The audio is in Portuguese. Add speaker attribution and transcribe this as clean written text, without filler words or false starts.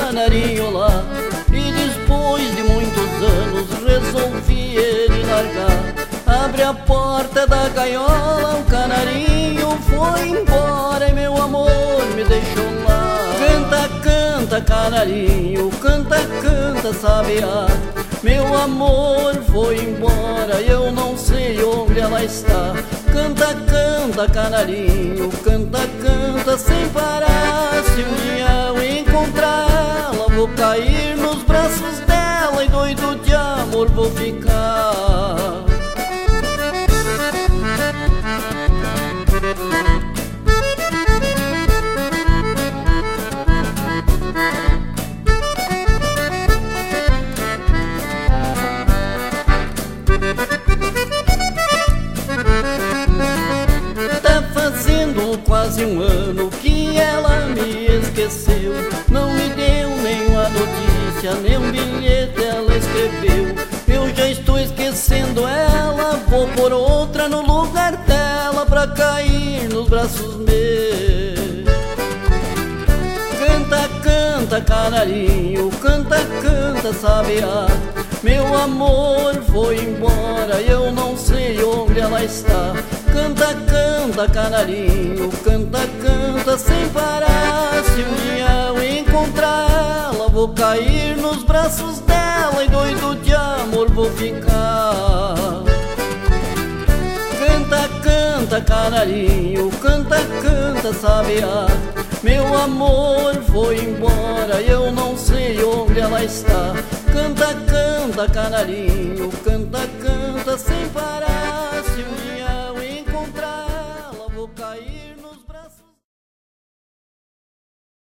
Speaker 1: canarinho lá. E depois de muitos anos resolvi ele largar. Abre a porta da gaiola, o canarinho foi embora e meu amor me deixou lá. Canta, canta, canarinho, canta, canta, sabiá. Meu amor foi embora, eu não sei onde ela está. Canta, canta, canarinho, canta, canta sem parar. Se um dia eu encontrar ela, vou cair nos braços dela e doido de amor vou ficar. Quase um ano que ela me esqueceu. Não me deu nenhuma notícia, nem um bilhete ela escreveu. Eu já estou esquecendo ela, vou por outra no lugar dela pra cair nos braços meus. Canta, canta, canarinho, canta, canta, sabiá. Meu amor foi embora, eu não sei onde ela está. Canta, canta, canarinho, canta, canta sem parar. Se um dia eu encontrar ela, vou cair nos braços dela e doido de amor vou ficar. Canta, canta, canarinho, canta, canta, sabiá. Meu amor foi embora, eu não sei onde ela está. Canta, canta, canarinho, canta, canta sem parar.